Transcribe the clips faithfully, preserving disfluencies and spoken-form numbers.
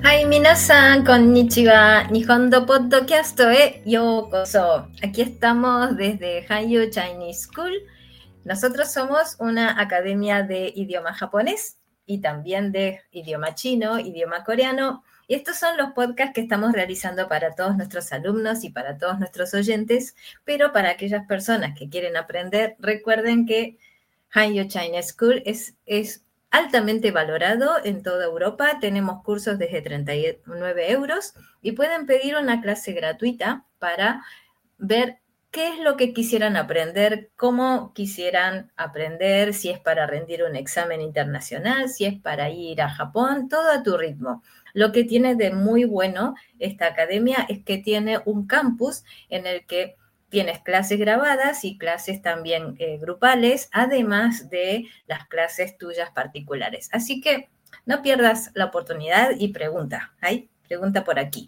Hi, minasan, konnichiwa, Nihongo Podcast e yokoso. Aquí estamos desde Hanyu Chinese School. Nosotros somos una academia de idioma japonés y también de idioma chino, idioma coreano. Y estos son los podcasts que estamos realizando para todos nuestros alumnos y para todos nuestros oyentes. Pero para aquellas personas que quieren aprender, recuerden que Hanyu Chinese School es, es altamente valorado en toda Europa. Tenemos cursos desde treinta y nueve euros y pueden pedir una clase gratuita para ver qué es lo que quisieran aprender, cómo quisieran aprender, si es para rendir un examen internacional, si es para ir a Japón, todo a tu ritmo. Lo que tiene de muy bueno esta academia es que tiene un campus en el que tienes clases grabadas y clases también eh, grupales, además de las clases tuyas particulares. Así que no pierdas la oportunidad y pregunta. ¿Hay? Pregunta por aquí.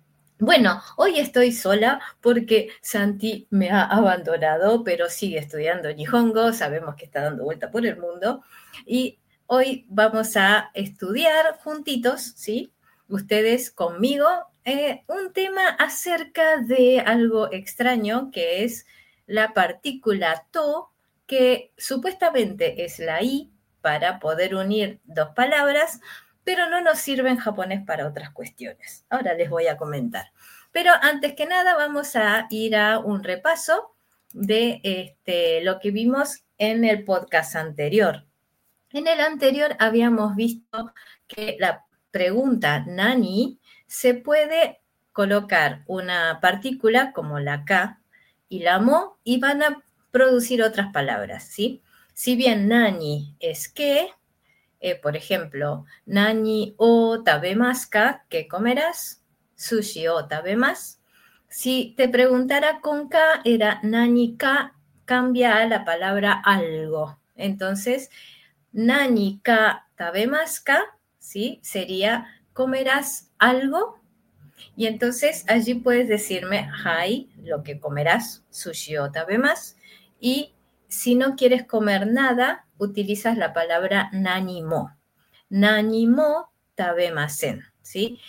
Bueno, hoy estoy sola porque Santi me ha abandonado, pero sigue estudiando Nihongo, sabemos que está dando vuelta por el mundo, y hoy vamos a estudiar juntitos, ¿sí? Ustedes conmigo, eh, un tema acerca de algo extraño que es la partícula to, que supuestamente es la i para poder unir dos palabras, pero no nos sirve en japonés para otras cuestiones. Ahora les voy a comentar. Pero antes que nada vamos a ir a un repaso de este, lo que vimos en el podcast anterior. En el anterior habíamos visto que la pregunta nani se puede colocar una partícula como la K y la mo y van a producir otras palabras, ¿sí? Si bien nani es qué, eh, por ejemplo, nani o tabemasu ka, ¿qué comerás? Sushi o tabemasu. Si te preguntara con K, era nani ka, cambia a la palabra algo. Entonces, nani ka tabemasu ka, ¿sí? Sería, ¿comerás algo? Y entonces allí puedes decirme, hai, lo que comerás, sushi o tabemasu. Y si no quieres comer nada, utilizas la palabra nani mo. Nani mo tabemasen, ¿sí?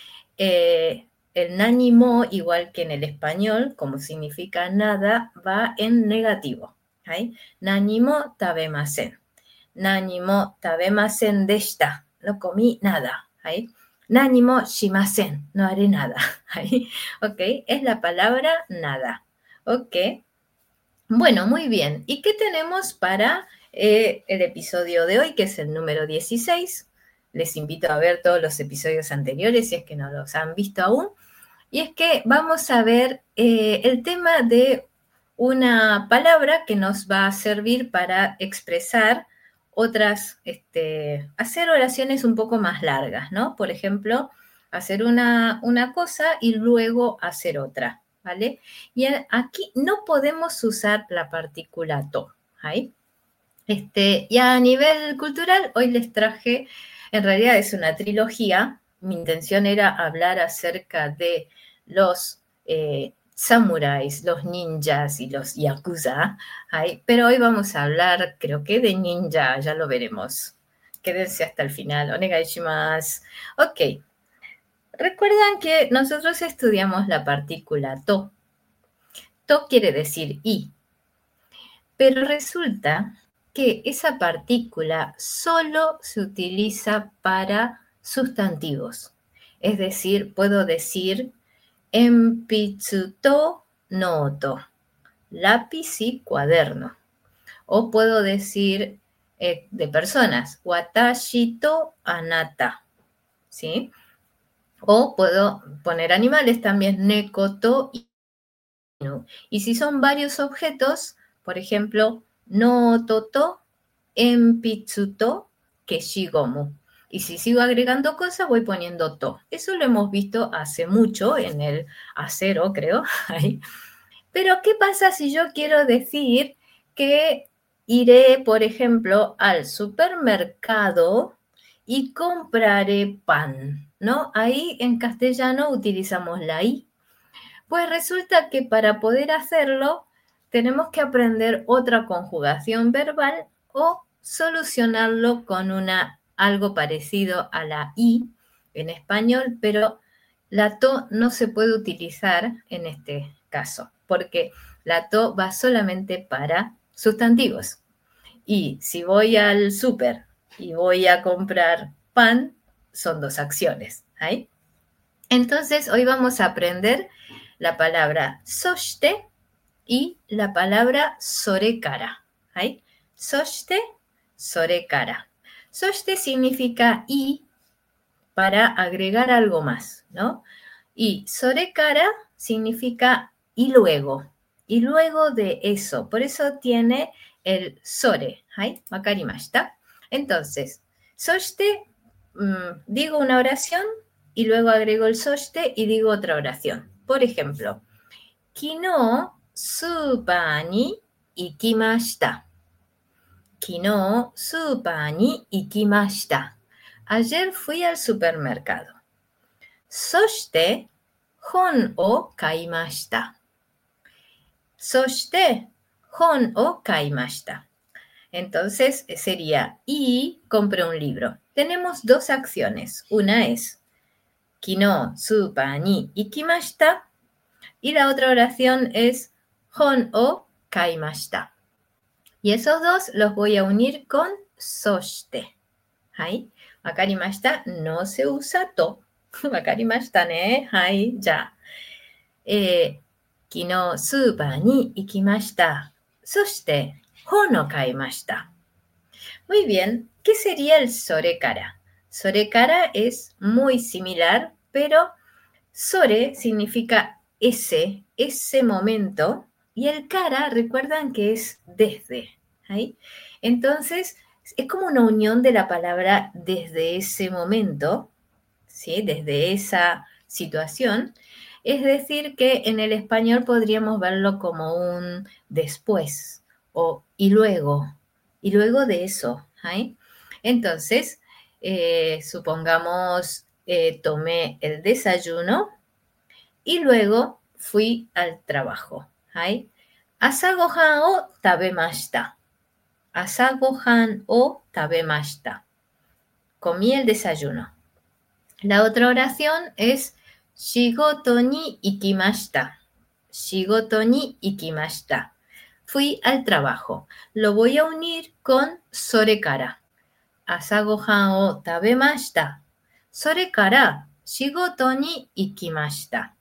Eh, el nani mo, igual que en el español, como significa nada, va en negativo. ¿Sí? Nani mo tabemasen. Nani mo tabemasen deshita. No comí nada. ¿Sí? Nani mo shimasen. No haré nada. ¿Sí? Ok, es la palabra nada. Ok. Bueno, muy bien. ¿Y qué tenemos para eh, el episodio de hoy, que es el número dieciséis? Les invito a ver todos los episodios anteriores si es que no los han visto aún. Y es que vamos a ver eh, el tema de una palabra que nos va a servir para expresar otras, este, hacer oraciones un poco más largas, ¿no? Por ejemplo, hacer una, una cosa y luego hacer otra, ¿vale? Y aquí no podemos usar la partícula to, ¿ahí? Este, y a nivel cultural, hoy les traje, en realidad es una trilogía. Mi intención era hablar acerca de los eh, samuráis, los ninjas y los yakuza, ¿ay? Pero hoy vamos a hablar, creo que de ninja, ya lo veremos. Quédense hasta el final. Onegai shimasu. Ok. Recuerdan que nosotros estudiamos la partícula to. To quiere decir i. Pero resulta que esa partícula solo se utiliza para sustantivos. Es decir, puedo decir enpitsu to noto, lápiz y cuaderno. O puedo decir eh, de personas, watashi to anata, ¿sí? O puedo poner animales también, neko to inu. Y si son varios objetos, por ejemplo, noto to, enpitsu to, keshigomu. Y si sigo agregando cosas, voy poniendo to. Eso lo hemos visto hace mucho en el acero, creo. Pero, ¿qué pasa si yo quiero decir que iré, por ejemplo, al supermercado y compraré pan, ¿no? Ahí en castellano utilizamos la i. Pues resulta que para poder hacerlo tenemos que aprender otra conjugación verbal o solucionarlo con una, algo parecido a la i, en español, pero la to no se puede utilizar en este caso, porque la to va solamente para sustantivos. Y si voy al súper y voy a comprar pan, son dos acciones. ¿Ahí? Entonces, hoy vamos a aprender la palabra soshite y la palabra sorekara. ¿Ahí? Soshite, sorekara. Soshite significa y para agregar algo más, ¿no? Y sorekara significa y luego, y luego de eso. Por eso tiene el sore. ¿Hai? Wakarimashita. Entonces, soshite, mmm, digo una oración y luego agrego el soshite y digo otra oración. Por ejemplo, Kino súper ni ikimashita. Kino súper ni ikimashita. Ayer fui al supermercado. Soshite, hon o kaimashita. Soshite, hon o kaimashita. Entonces sería, y compré un libro. Tenemos dos acciones. Una es, kino súper ni ikimashita. Y la otra oración es, hon o kaimashita. Y esos dos los voy a unir con soshite. ¿Hai? Wakarimashita, no se usa to. Wakarimashita ne. Hai, ya. Eh, Kino súper ni ikimashita. Soshite, hon o kaimashita. Muy bien, ¿qué sería el sorekara? Sorekara es muy similar, pero sore significa ese, ese momento, y el kara, recuerdan que es desde. ¿Ahí? Entonces, es como una unión de la palabra desde ese momento, ¿sí? Desde esa situación. Es decir, que en el español podríamos verlo como un después o y luego, y luego de eso. ¿Ahí? Entonces, eh, supongamos, eh, tomé el desayuno y luego fui al trabajo. ¿Hai? Asa gohan o tabemashita. Asa gohan o tabemashita. Comí el desayuno. La otra oración es shigoto ni ikimashita. Shigoto ni ikimashita. Fui al trabajo. Lo voy a unir con sorekara. Asa gohan o tabemashita. Sorekara shigoto ni ikimashita.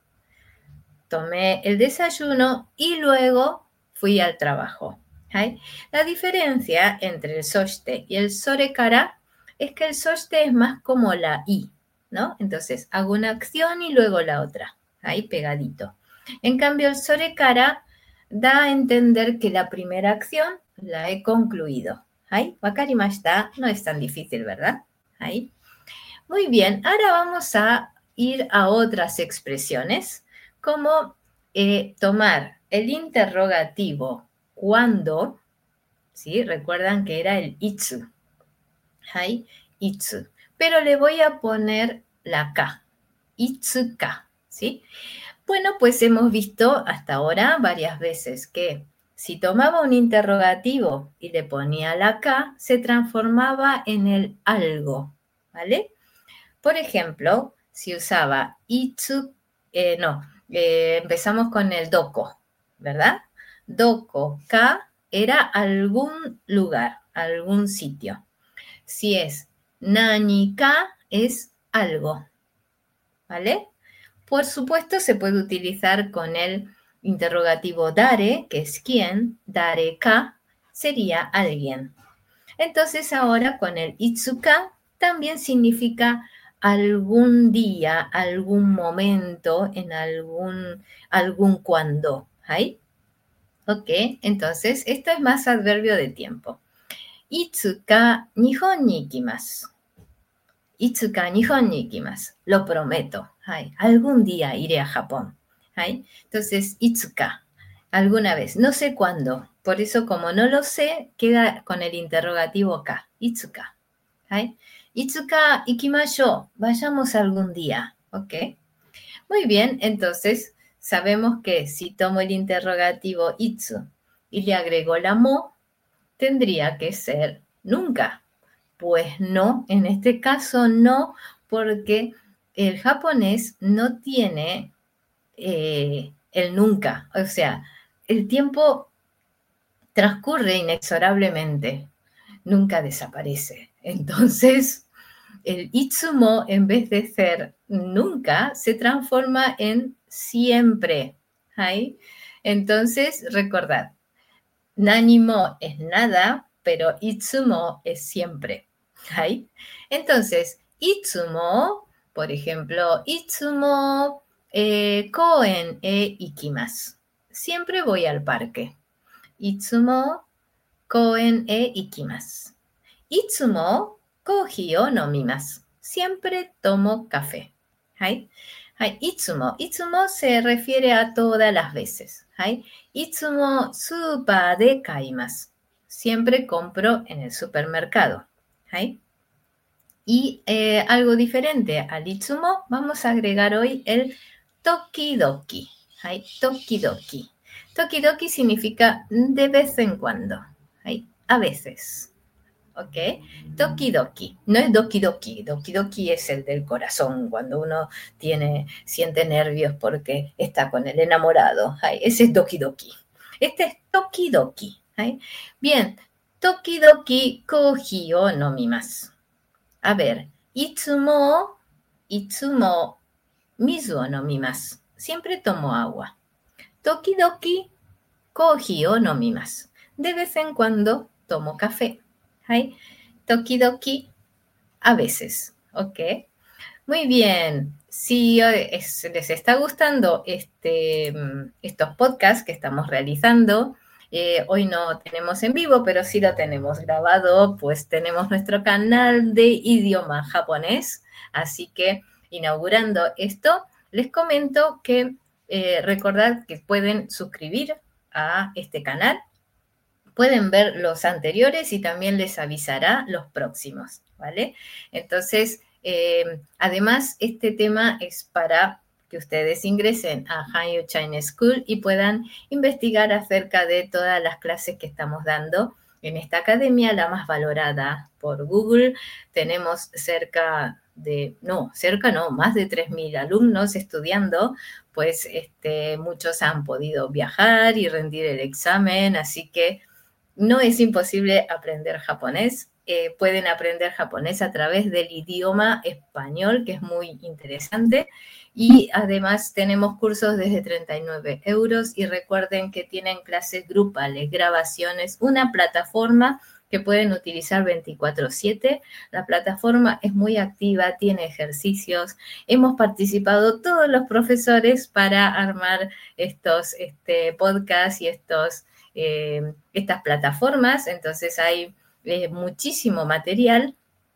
Tomé el desayuno y luego fui al trabajo. ¿Okay? La diferencia entre el soshite y el sorekara es que el soshite es más como la i, ¿no? Entonces, hago una acción y luego la otra, ahí pegadito. En cambio, el sorekara da a entender que la primera acción la he concluido. ¿Ahí? Wakarimashita, no es tan difícil, ¿verdad? Ahí. Muy bien, ahora vamos a ir a otras expresiones, como eh, tomar el interrogativo cuando, ¿sí? Recuerdan que era el itsu. ¿Hai? Itsu. Pero le voy a poner la ka. Itsuka, ¿sí? Bueno, pues hemos visto hasta ahora varias veces que si tomaba un interrogativo y le ponía la ka, se transformaba en el algo, ¿vale? Por ejemplo, si usaba itsu, eh, no, eh, empezamos con el doko, ¿verdad? Doko, ka, era algún lugar, algún sitio. Si es nani ka, es algo, ¿vale? Por supuesto, se puede utilizar con el interrogativo dare, que es quién, dare ka, sería alguien. Entonces, ahora con el itsuka también significa algún día, algún momento, en algún, algún cuando. ¿Ahí? Ok, entonces esto es más adverbio de tiempo. Itsuka Nihon ni ikimasu. Itsuka Nihon ni ikimasu. Lo prometo. ¿Ahí? Algún día iré a Japón. ¿Ahí? Entonces, itsuka. Alguna vez. No sé cuándo. Por eso, como no lo sé, queda con el interrogativo ka. Itsuka. ¿Ahí? Itsuka ikimashou, vayamos algún día, ¿ok? Muy bien, entonces sabemos que si tomo el interrogativo itsu y le agrego la mo, tendría que ser nunca. Pues no, en este caso no, porque el japonés no tiene eh, el nunca. O sea, el tiempo transcurre inexorablemente, nunca desaparece. Entonces, el itsumo, en vez de ser nunca, se transforma en siempre. ¿Hay? Entonces, recordad, nanimo es nada, pero itsumo es siempre. ¿Hay? Entonces, itsumo, por ejemplo, itsumo eh, koen e ikimasu. Siempre voy al parque. Itsumo koen e ikimasu. Itsumo kohi o nomimasu. Siempre tomo café. ¿Hay? ¿Hay? Itsumo. Itsumo se refiere a todas las veces. ¿Hay? Itsumo super de kaimasu. Siempre compro en el supermercado. ¿Hay? Y eh, algo diferente al itsumo, vamos a agregar hoy el tokidoki. ¿Hay? Tokidoki. Tokidoki significa de vez en cuando. ¿Hay? A veces. ¿Ok? Tokidoki. No es doki doki. Doki doki es el del corazón, cuando uno tiene, siente nervios porque está con el enamorado. ¿Hay? Ese es doki doki. Este es tokidoki. ¿Hay? Bien. Tokidoki kohi o nomimasu. A ver, itsumo, itsumo, mizu o nomimasu. Siempre tomo agua. Tokidoki, kohi o nomimasu. De vez en cuando tomo café. ¿Hay? Tokidoki, a veces. ¿Ok? Muy bien. Si es, les está gustando este, estos podcasts que estamos realizando, Eh, hoy no tenemos en vivo, pero sí lo tenemos grabado, pues tenemos nuestro canal de idioma japonés. Así que, inaugurando esto, les comento que eh, recordad que pueden suscribir a este canal, pueden ver los anteriores y también les avisará los próximos, ¿vale? Entonces, eh, además, este tema es para que ustedes ingresen a Hanyu Chinese School y puedan investigar acerca de todas las clases que estamos dando en esta academia, la más valorada por Google. Tenemos cerca de, no, cerca no, más de tres mil alumnos estudiando, pues este, muchos han podido viajar y rendir el examen, así que no es imposible aprender japonés. Eh, pueden aprender japonés a través del idioma español, que es muy interesante. Y además tenemos cursos desde treinta y nueve euros. Y recuerden que tienen clases grupales, grabaciones, una plataforma que pueden utilizar veinticuatro siete. La plataforma es muy activa, tiene ejercicios. Hemos participado todos los profesores para armar estos este, podcasts y estos... Eh, estas plataformas, entonces hay eh, muchísimo material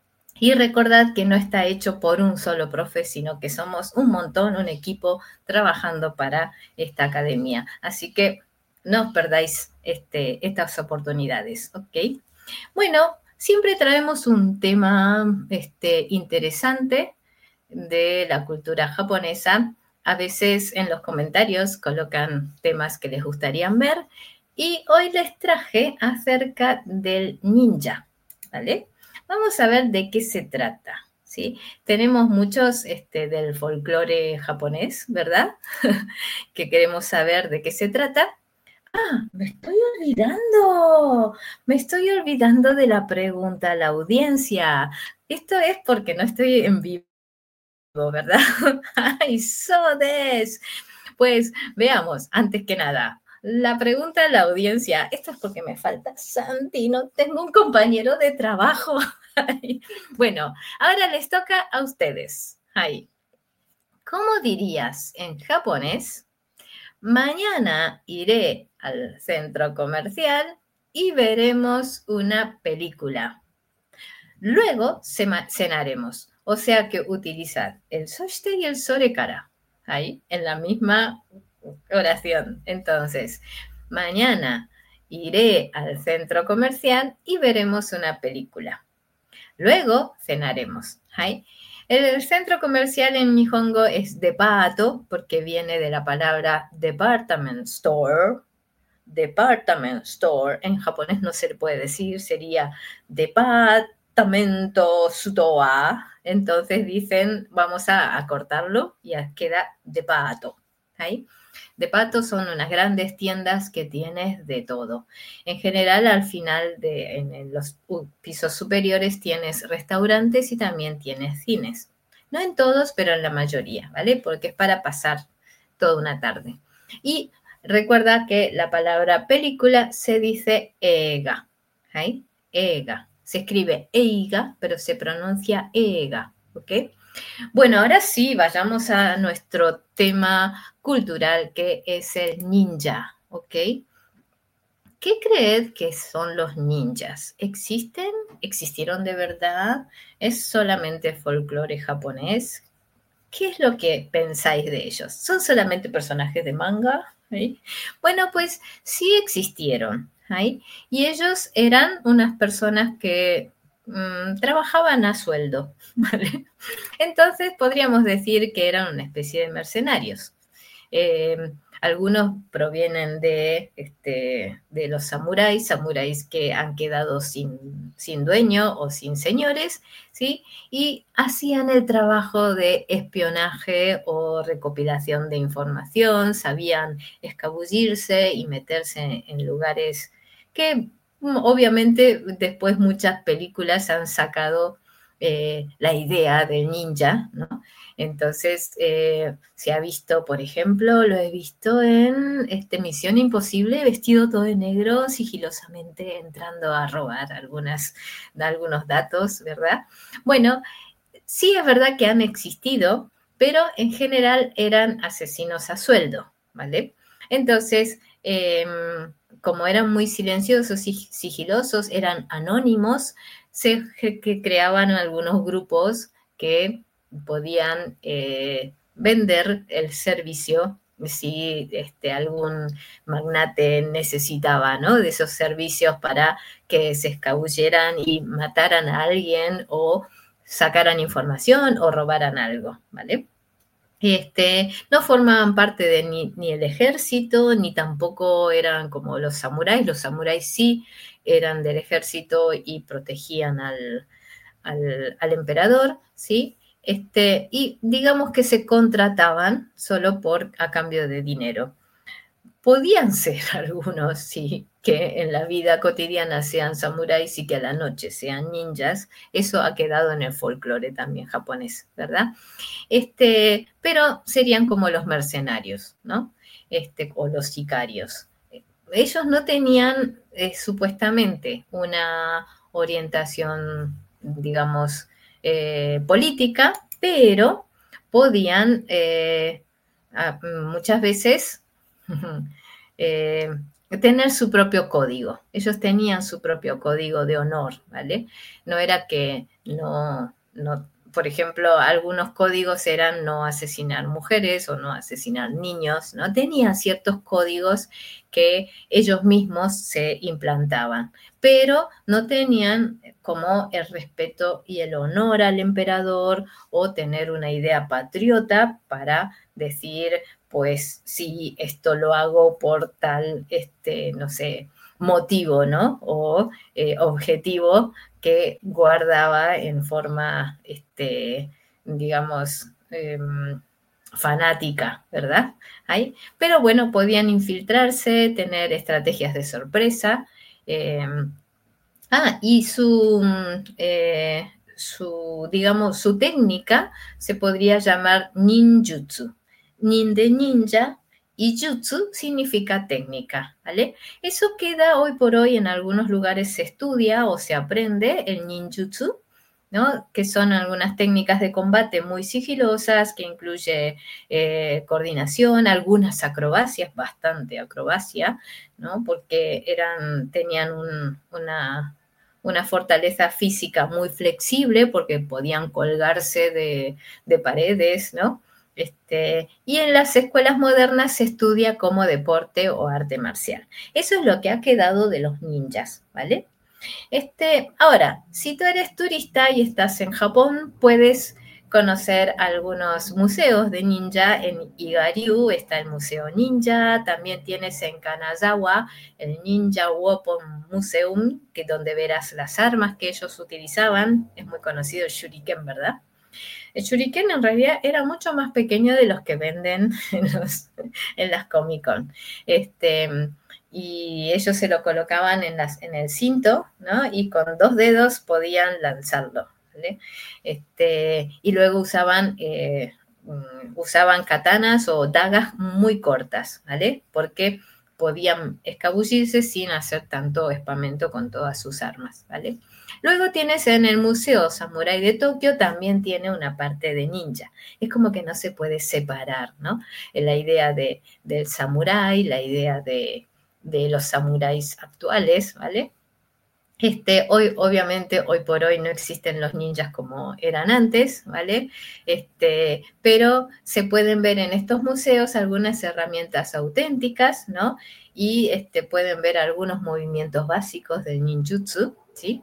y recordad que no está hecho por un solo profe, sino que somos un montón, un equipo trabajando para esta academia, así que no os perdáis este, estas oportunidades, ¿ok? Bueno, siempre traemos un tema este, interesante de la cultura japonesa. A veces en los comentarios colocan temas que les gustaría ver. Y hoy les traje acerca del ninja, ¿vale? Vamos a ver de qué se trata, ¿sí? Tenemos muchos este, del folclore japonés, ¿verdad? Que queremos saber de qué se trata. Ah, me estoy olvidando, me estoy olvidando de la pregunta a la audiencia. Esto es porque no estoy en vivo, ¿verdad? ¡Ay, sodes! Pues veamos, antes que nada, la pregunta a la audiencia, esto es porque me falta Santi, no tengo un compañero de trabajo. Bueno, ahora les toca a ustedes. Ay, ¿cómo dirías en japonés? Mañana iré al centro comercial y veremos una película. Luego cenaremos. O sea que utilizar el soshite y el sorekara. Ahí, en la misma oración. Entonces, mañana iré al centro comercial y veremos una película. Luego cenaremos. ¿Hay? El centro comercial en Nihongo es depato, porque viene de la palabra department store. Department store. En japonés no se le puede decir, sería depat, tamento sutoa. Entonces dicen, vamos a, a cortarlo y queda de pato. ¿Ahí? De pato son unas grandes tiendas que tienes de todo. En general, al final, de, en, en los pisos superiores tienes restaurantes y también tienes cines. No en todos, pero en la mayoría, ¿vale? Porque es para pasar toda una tarde. Y recuerda que la palabra película se dice eiga. ¿Ahí? Eiga. Se escribe eiga, pero se pronuncia eiga, ¿ok? Bueno, ahora sí, vayamos a nuestro tema cultural, que es el ninja, ¿ok? ¿Qué creed que son los ninjas? ¿Existen? ¿Existieron de verdad? ¿Es solamente folclore japonés? ¿Qué es lo que pensáis de ellos? ¿Son solamente personajes de manga? ¿Sí? Bueno, pues sí existieron. ¿sí? Y ellos eran unas personas que mmm, trabajaban a sueldo. ¿vale? Entonces podríamos decir que eran una especie de mercenarios. Eh, algunos provienen de, este, de los samuráis, samuráis que han quedado sin, sin dueño o sin señores, ¿sí? Y hacían el trabajo de espionaje o recopilación de información, sabían escabullirse y meterse en lugares que obviamente después muchas películas han sacado eh, la idea del ninja, ¿no? Entonces, eh, se ha visto, por ejemplo, lo he visto en este, Misión Imposible, vestido todo de negro, sigilosamente entrando a robar algunas, algunos datos, ¿verdad? Bueno, sí es verdad que han existido, pero en general eran asesinos a sueldo, ¿vale? Entonces, eh, como eran muy silenciosos y sigilosos, eran anónimos, se que creaban algunos grupos que podían eh, vender el servicio si este, algún magnate necesitaba, ¿no? De esos servicios para que se escabulleran y mataran a alguien o sacaran información o robaran algo, ¿vale? Este, no formaban parte de ni, ni el ejército, ni tampoco eran como los samuráis. Los samuráis sí eran del ejército y protegían al, al, al emperador, ¿sí? Este, y digamos que se contrataban solo por, a cambio de dinero. Podían ser algunos, sí, que en la vida cotidiana sean samuráis y que a la noche sean ninjas. Eso ha quedado en el folclore también japonés, ¿verdad? Este, pero serían como los mercenarios, ¿no? Este, o los sicarios. Ellos no tenían eh, supuestamente una orientación, digamos, eh, política, pero podían eh, a, muchas veces eh, tener su propio código. Ellos tenían su propio código de honor, ¿vale? No era que no, no por ejemplo, algunos códigos eran no asesinar mujeres o no asesinar niños, ¿no? Tenían ciertos códigos que ellos mismos se implantaban, pero no tenían como el respeto y el honor al emperador o tener una idea patriota para decir, pues sí, esto lo hago por tal, este, no sé, motivo, ¿no? O eh, objetivo que guardaba en forma, este, digamos, eh, fanática, ¿verdad? Ahí. Pero bueno, podían infiltrarse, tener estrategias de sorpresa. Eh, ah, y su, eh, su, digamos, su técnica se podría llamar ninjutsu. Nin de ninja y jutsu significa técnica, ¿vale? Eso queda hoy por hoy en algunos lugares se estudia o se aprende el ninjutsu, ¿no? Que son algunas técnicas de combate muy sigilosas que incluye eh, coordinación, algunas acrobacias, bastante acrobacia, ¿no? Porque eran, tenían un, una, una fortaleza física muy flexible porque podían colgarse de, de paredes, ¿no? Este, y en las escuelas modernas se estudia como deporte o arte marcial. Eso es lo que ha quedado de los ninjas, ¿vale? Este, ahora, si tú eres turista y estás en Japón, puedes conocer algunos museos de ninja. En Igaryu está el Museo Ninja, también tienes en Kanazawa el Ninja Weapon Museum, que donde verás las armas que ellos utilizaban. Es muy conocido el shuriken, ¿verdad? El shuriken en realidad era mucho más pequeño de los que venden en, los, en las Comic Con. Este, y ellos se lo colocaban en, las, en el cinto, ¿no? Y con dos dedos podían lanzarlo, ¿vale? Este, y luego usaban, eh, usaban katanas o dagas muy cortas, ¿vale? Porque podían escabullirse sin hacer tanto espamento con todas sus armas, ¿vale? Luego tienes en el Museo Samurai de Tokio, también tiene una parte de ninja. Es como que no se puede separar, ¿no? La idea de, del samurái, la idea de, de los samuráis actuales, ¿vale? Este, hoy, obviamente, hoy por hoy no existen los ninjas como eran antes, ¿vale? Este, pero se pueden ver en estos museos algunas herramientas auténticas, ¿no? Y este, pueden ver algunos movimientos básicos del ninjutsu, ¿sí?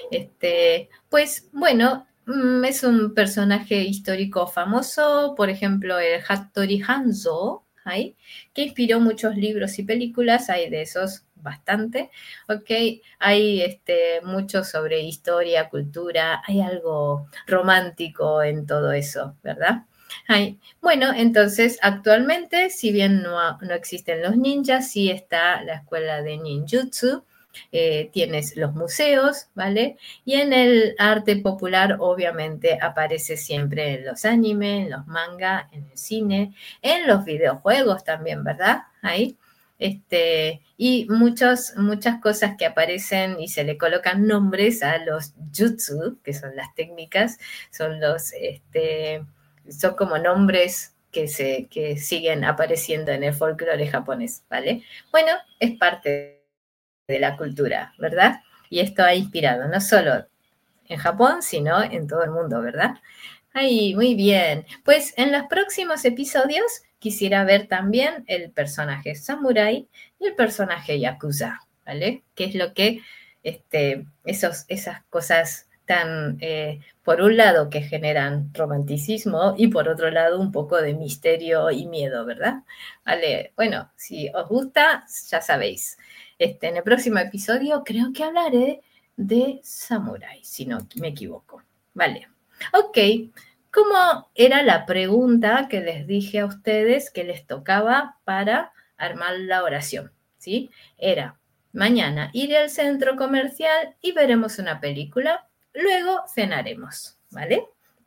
Este, pues, bueno, es un personaje histórico famoso, por ejemplo, el Hattori Hanzo, ¿sí? Que inspiró muchos libros y películas, hay de esos bastante, ¿ok? Hay este, mucho sobre historia, cultura, hay algo romántico en todo eso, ¿verdad? Hay, bueno, entonces actualmente, si bien no, no existen los ninjas, sí está la escuela de ninjutsu, eh, tienes los museos, ¿vale? Y en el arte popular obviamente aparece siempre en los animes, en los mangas, en el cine, en los videojuegos también, ¿verdad? Ahí. Este, y muchos, muchas cosas que aparecen y se le colocan nombres a los jutsu, que son las técnicas, son los, este, son como nombres que, se, que siguen apareciendo en el folclore japonés, ¿vale? Bueno, es parte de la cultura, ¿verdad? Y esto ha inspirado no solo en Japón, sino en todo el mundo, ¿verdad? Ay, muy bien. Pues en los próximos episodios quisiera ver también el personaje samurái y el personaje yakuza, ¿vale? ¿Qué es lo que, este, esos, esas cosas tan, eh, por un lado, que generan romanticismo y por otro lado, un poco de misterio y miedo, ¿verdad? Vale, bueno, si os gusta, ya sabéis. Este, en el próximo episodio creo que hablaré de samurái, si no me equivoco. Vale. Ok, ¿cómo era la pregunta que les dije a ustedes que les tocaba para armar la oración? ¿Sí? Era, mañana iré al centro comercial y veremos una película, luego cenaremos, ¿vale?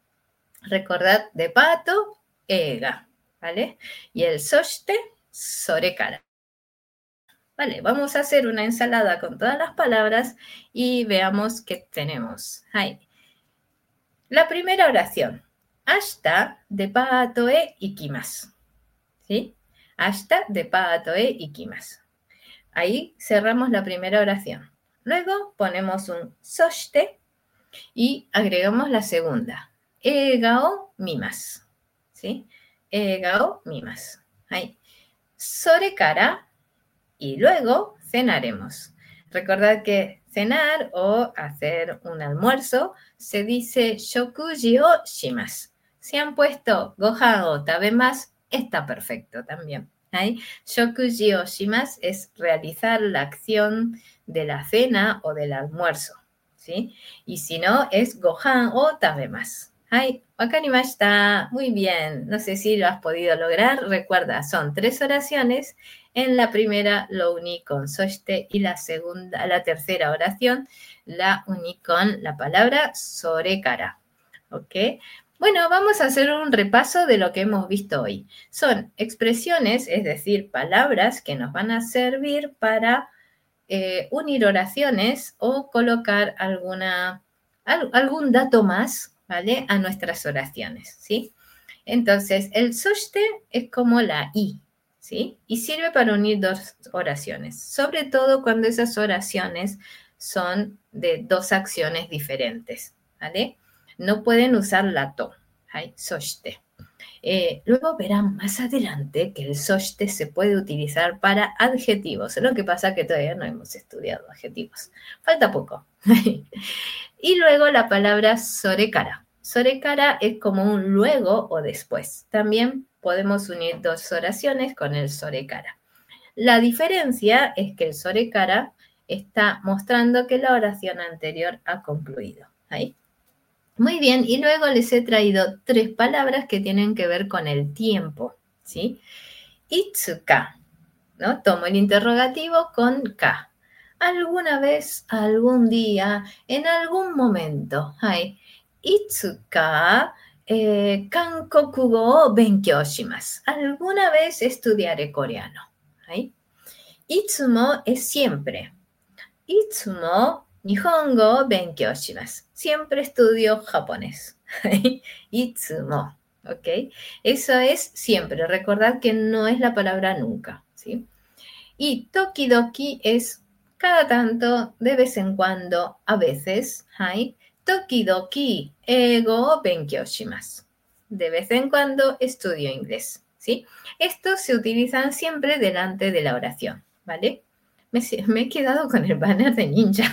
Recordad de pato, ega, ¿vale? Y el soshite, sorekara. Vale, vamos a hacer una ensalada con todas las palabras y veamos qué tenemos. Ahí. La primera oración. Ashita depato e ikimasu. ¿Sí? Ashita depato e ikimasu. Ahí cerramos la primera oración. Luego ponemos un soshite y agregamos la segunda. Eiga o mimasu. ¿Sí? Eiga o mimasu. Ahí. Sorekara. Y luego cenaremos. Recordad que cenar o hacer un almuerzo se dice shokuji o shimasu. Si han puesto gohan o tabemasu, está perfecto también. ¿Ahí? Shokuji o shimasu es realizar la acción de la cena o del almuerzo, ¿sí? Y si no, es gohan o tabemasu. ¡Ay! Wakarimashita. Muy bien. No sé si lo has podido lograr. Recuerda, son tres oraciones. En la primera lo uní con soshite y la segunda, la tercera oración la uní con la palabra sorekara. ¿Ok? Bueno, vamos a hacer un repaso de lo que hemos visto hoy. Son expresiones, es decir, palabras que nos van a servir para eh, unir oraciones o colocar alguna, al, algún dato más, ¿vale? A nuestras oraciones, ¿sí? Entonces, el soshite es como la I, ¿sí? Y sirve para unir dos oraciones, sobre todo cuando esas oraciones son de dos acciones diferentes, ¿vale? No pueden usar la to, ¿hay? Soshite. Eh, luego verán más adelante que el soshite se puede utilizar para adjetivos. Lo que pasa es que todavía no hemos estudiado adjetivos. Falta poco. Y luego la palabra sorekara. Sorekara es como un luego o después. También podemos unir dos oraciones con el sorekara. La diferencia es que el sorekara está mostrando que la oración anterior ha concluido. ¿Ahí? Muy bien, y luego les he traído tres palabras que tienen que ver con el tiempo, ¿sí? Itsuka, ¿no? Tomo el interrogativo con ka. Alguna vez, algún día, en algún momento. ¿Ahí? Itsuka eh, kankokugo o benkyou shimasu. Alguna vez estudiaré coreano. ¿Ahí? Itsumo es siempre. Itsumo nihongo o benkyou shimasu. Siempre estudio japonés. Itsumo, ¿ok? Eso es siempre. Recordad que no es la palabra nunca, ¿sí? Y tokidoki es cada tanto, de vez en cuando, a veces. ¿Hay? Tokidoki eigo o benkyou shimasu. De vez en cuando estudio inglés, ¿sí? Estos se utilizan siempre delante de la oración, ¿vale? Me, me he quedado con el banner de ninja.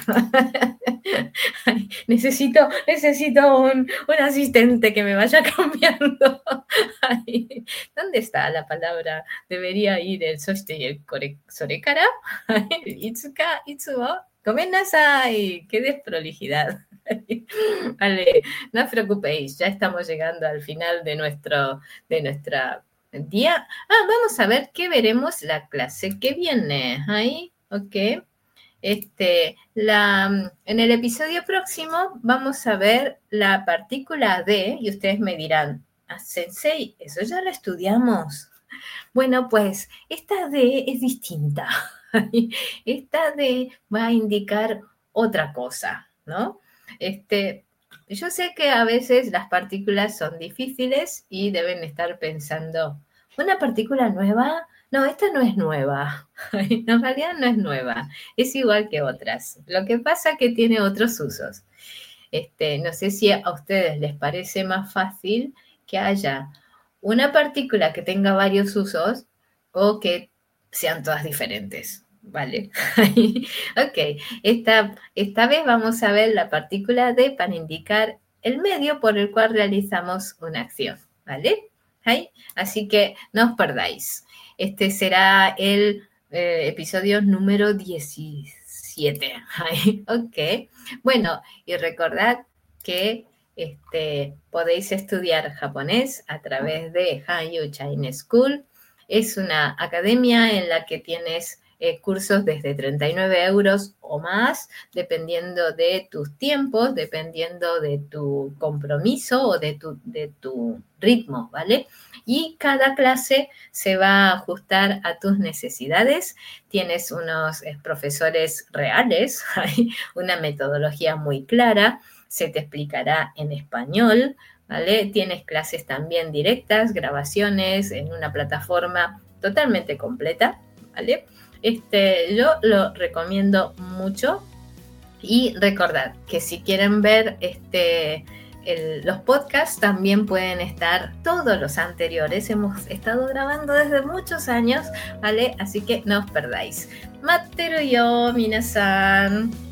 Ay, necesito necesito un, un asistente que me vaya cambiando. Ay, ¿dónde está la palabra? Debería ir el soshite y el sorekara. Itsuka, itsumo. Gomen nasai. Qué desprolijidad. Vale, no os preocupéis, ya estamos llegando al final de nuestro de nuestra día. Ah, vamos a ver qué veremos la clase que viene. Ahí, ok. Este, la, en el episodio próximo vamos a ver la partícula D y ustedes me dirán, ah, Sensei, eso ya lo estudiamos. Bueno, pues esta D es distinta. Esta D va a indicar otra cosa, ¿no? Este, yo sé que a veces las partículas son difíciles y deben estar pensando, ¿una partícula nueva? No, esta no es nueva. En realidad no es nueva. Es igual que otras. Lo que pasa es que tiene otros usos. Este, no sé si a ustedes les parece más fácil que haya una partícula que tenga varios usos o que sean todas diferentes. ¿Vale? Ok, esta, esta vez vamos a ver la partícula D para indicar el medio por el cual realizamos una acción. ¿Vale? ¿Ahí? Así que no os perdáis. Este será el eh, episodio número diecisiete. Ok. Bueno, y recordad que este, podéis estudiar japonés a través de Hanyu Chinese School. Es una academia en la que tienes eh, cursos desde treinta y nueve euros o más, dependiendo de tus tiempos, dependiendo de tu compromiso o de tu, de tu ritmo, ¿vale? Y cada clase se va a ajustar a tus necesidades. Tienes unos eh, profesores reales, hay una metodología muy clara, se te explicará en español, ¿vale? Tienes clases también directas, grabaciones en una plataforma totalmente completa, ¿vale? Este, yo lo recomiendo mucho y recordad que si quieren ver este, el, los podcasts también pueden estar todos los anteriores. Hemos estado grabando desde muchos años, ¿vale? Así que no os perdáis. Matteru yo, minasan.